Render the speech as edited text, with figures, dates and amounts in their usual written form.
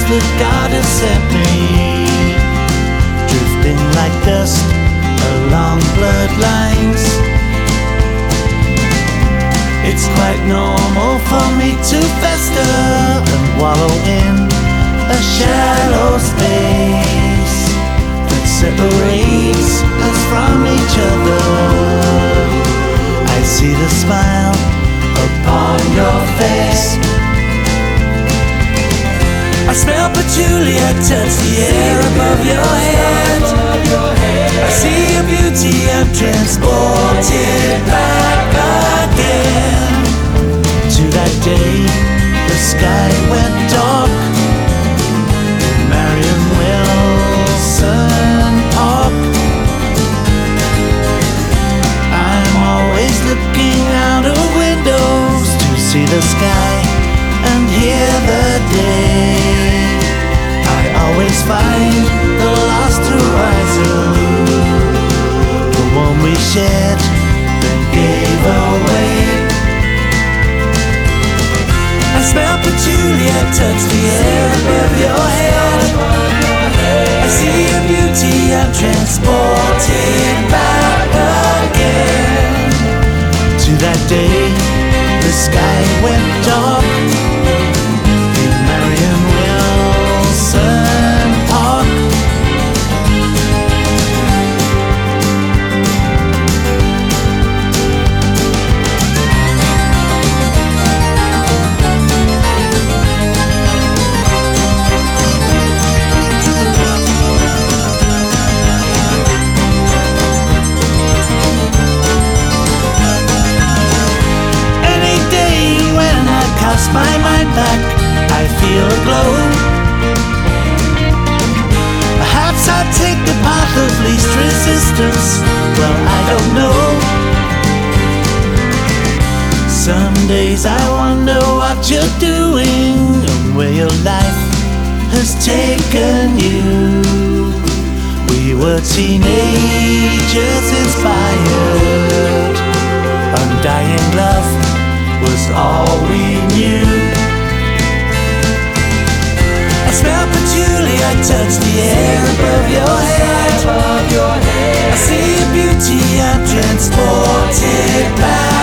that God has sent me, drifting like dust along bloodlines. It's quite normal for me to fester and wallow in a shallow space that separates us from each other. I see the smile upon your face. I smell patchouli, I touch the air above your head. I see your beauty, I'm transported back again to that day the sky went dark in Marion Wilson Park. I'm always looking out of windows to see the sky and hear the day. I always find the lost horizon, the one we shared and gave away. I smell patchouli, I touch the air above your head. I see your beauty, I'm transported back again to that day the sky went dark in Marion Wilson Park. Cast my mind back, I feel a glow. Perhaps I'll take the path of least resistance. Well, I don't know. Some days I wonder what you're doing and where your life has taken you. We were teenagers inspired, undying love was all we knew. I smell patchouli, I touch the air above your head. I see your beauty, I'm transported back